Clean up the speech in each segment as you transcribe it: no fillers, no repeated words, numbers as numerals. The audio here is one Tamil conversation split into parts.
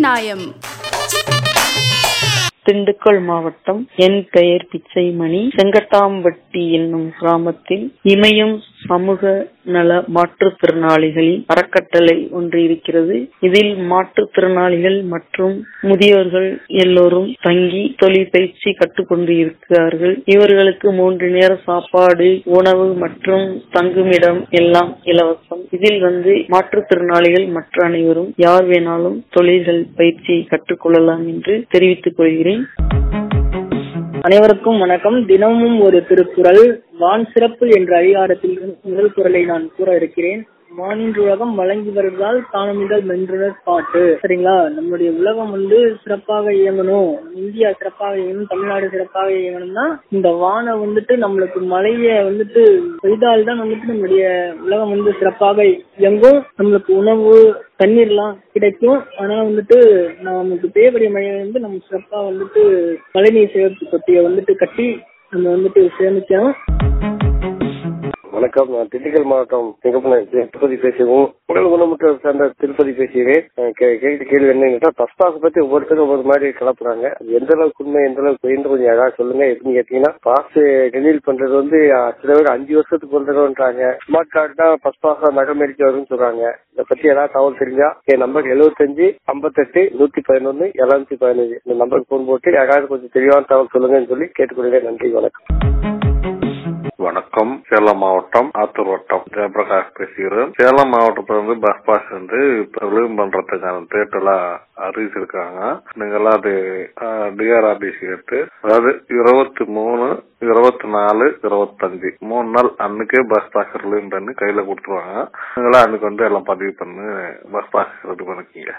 நியாயம். திண்டுக்கல் மாவட்டம். என் பெயர் பிச்சைமணி. செங்கட்டாம்பட்டி என்னும் கிராமத்தில் இமயம் சமூக நல மாற்றுத்திறனாளிகளின் அறக்கட்டளை ஒன்று இருக்கிறது. இதில் மாற்றுத்திறனாளிகள் மற்றும் முதியோர்கள் எல்லோரும் தங்கி தொழில் பயிற்சி கற்றுக்கொண்டு இருக்கிறார்கள். இவர்களுக்கு 3 நேர சாப்பாடு, உணவு மற்றும் தங்குமிடம் எல்லாம் இலவசம். இதில் மாற்றுத்திறனாளிகள் மற்ற அனைவரும் யார் வேணாலும் தொழில்கள் பயிற்சியை கற்றுக்கொள்ளலாம் என்று தெரிவித்துக் கொள்கிறேன். அனைவருக்கும் வணக்கம். தினமும் ஒரு திருக்குறள். வான் சிறப்பு என்ற அதிகாரத்தில் முதல் குறளை நான் கூற இருக்கிறேன். வானின்று உலகம் வழங்கி வருவதால் தானமிதல் மென்றுணர் பாட்டு. சரிங்களா? நம்முடைய உலகம் சிறப்பாக இயங்கணும், இந்தியா சிறப்பாக இயங்கணும், தமிழ்நாடு சிறப்பாக இயங்கணும்னா இந்த வானை நம்மளுக்கு மழைய பெய்தால்தான் நம்முடைய உலகம் சிறப்பாக இயங்கும். நம்மளுக்கு உணவு தண்ணீர் எல்லாம் கிடைக்கும். ஆனா நமக்கு பெய்யக்கூடிய மழையை நம்ம சிறப்பா மழைநீர் சேகரிப்பு தொட்டியை கட்டி நம்ம சேமிக்கணும். வணக்கம். நான் திண்டுக்கல் மாவட்டம் திருப்பதி பேசுவோம். உடல் ஊனமுற்ற சார்ந்த திருப்பதி பேசுகிறேன். கேள்வி என்னன்னா, பஸ்பாஸ் பத்தி ஒவ்வொருத்தரும் ஒவ்வொரு மாதிரி கலப்புறாங்க. அது எந்த அளவுக்கு உண்மை, எந்த அளவுக்கு போயின்னு கொஞ்சம் ஏதாவது சொல்லுங்க. எப்படின்னு கேட்டீங்கன்னா, பாஸ் ரெனியூல் பண்றது சில பேர் 5 வருஷத்துக்கு ஒரு தடவைன்றாங்க. ஸ்மார்ட் கார்டு தான் பஸ்பாஸ் நகமேடிக்க வரும்னு சொல்றாங்க. இதை பத்தி ஏதாவது தகவல் தெரிஞ்சா என் நம்பர் 75 58 111 715 இந்த நம்பருக்கு போன் போட்டு யாராவது கொஞ்சம் தெளிவான தகவல் சொல்லுங்கன்னு சொல்லி கேட்டுக்கொள்கிறேன். நன்றி, வணக்கம். வணக்கம். சேலம் மாவட்டம் ஆத்தூர் வட்டம் ஜெயபிரகாஷ் பேசுகிறேன். சேலம் மாவட்டத்துல பஸ் பாஸ் ரிலீவ் பண்றதுக்கான டேட் எல்லாம் அறிவிச்சிருக்காங்க. நீங்கெல்லாம் அது டிஆர்ஆர்டிசி அதாவது 23, 24, 25 3 நாள் அன்னைக்கே பஸ் பாஸ் ரிலீவ் பண்ணி கையில கொடுத்துருவாங்க. நீங்களாம் அன்னைக்கு எல்லாம் பதிவு பண்ணி பஸ் பாஸ் ரெடி பண்ணிக்கீங்க.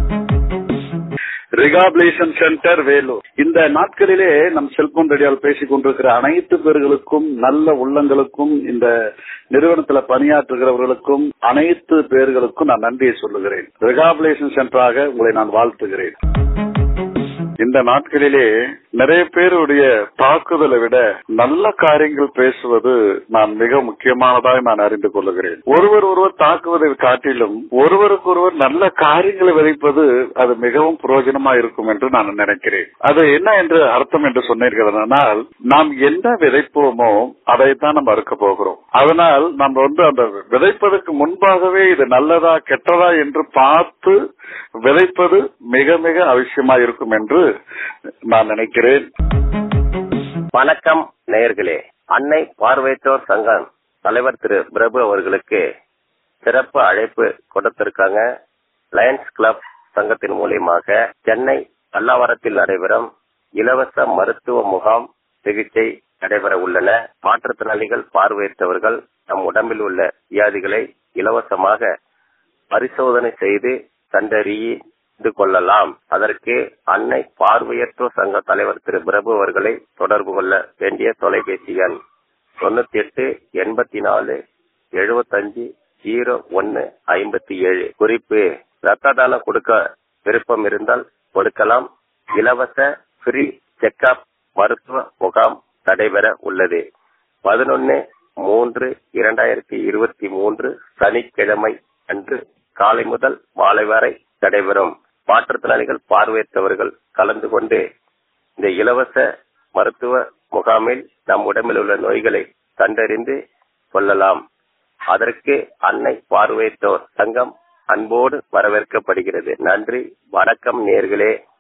Rehabilitation centre Vellore. இந்த நாட்களிலே நம் செல்போன் ரேடியோவில் பேசிக் கொண்டிருக்கிற அனைத்து பேர்களுக்கும், நல்ல உள்ளங்களுக்கும், இந்த நிறுவனத்துல பணியாற்றுகிறவர்களுக்கும், அனைத்து பேர்களுக்கும் நான் நன்றியை சொல்லுகிறேன். ரிகாபிலேஷன் சென்டராக உங்களை நான் வாழ்த்துகிறேன். இந்த நாட்களிலே நிறைய பேருடைய தாக்குதலை விட நல்ல காரியங்கள் பேசுவது நான் மிக முக்கியமானதாக நான் அறிந்து கொள்ளுகிறேன். ஒருவர் தாக்குவதை காட்டிலும் ஒருவருக்கொருவர் நல்ல காரியங்களை விதைப்பது அது மிகவும் பிரயோஜனமா இருக்கும் என்று நான் நினைக்கிறேன். அது என்ன என்று அர்த்தம் என்று சொன்னீர்கள், நாம் என்ன விதைப்போமோ அதைத்தான் நம்ம அறுக்க போகிறோம். அதனால் நம்ம அந்த விதைப்பதற்கு முன்பாகவே இது நல்லதா கெட்டதா என்று பார்த்து விதைப்பது மிக மிக அவசியமா இருக்கும் என்று நான் நினைக்கிறேன். வணக்கம் நேயர்களே. அன்னை பார்வையற்றோர் சங்கம் தலைவர் திரு பிரபு அவர்களுக்கு சிறப்பு அழைப்பு கொடுத்திருக்காங்க. லயன்ஸ் கிளப் சங்கத்தின் மூலியமாக சென்னை பல்லாவரத்தில் நடைபெறும் இலவச மருத்துவ முகாம் சிகிச்சை நடைபெற உள்ளன. மாற்றுத்திறனாளிகள், பார்வையற்றவர்கள் நம் உடம்பில் உள்ள வியாதிகளை இலவசமாக பரிசோதனை செய்து கண்டறிந்து கொள்ளலாம். அதற்கு அன்னை பார்வையற்றோர் சங்க தலைவர் திரு பிரபு அவர்களை தொடர்பு கொள்ள வேண்டிய தொலைபேசி எண் 98 84 75 01 57. குறிப்பு: ரத்த தானம் கொடுக்க விருப்பம் இருந்தால் கொடுக்கலாம். இலவச ஃப்ரீ செக்அப் மருத்துவ முகாம் நடைபெற உள்ளது. 11/3/2023 சனிக்கிழமை அன்று காலை முதல் மாலை வரை நடைபெறும். மாற்றுத்திறனாளிகள், பார்வையற்றவர்கள் கலந்து கொண்டு இந்த இலவச மருத்துவ முகாமில் நம் உடம்பில் உள்ள நோய்களை கண்டறிந்து கொள்ளலாம். அதற்கு அன்னை பார்வையற்றோர் சங்கம் அன்போடு வரவேற்கப்படுகிறது. நன்றி, வணக்கம் நேயர்களே.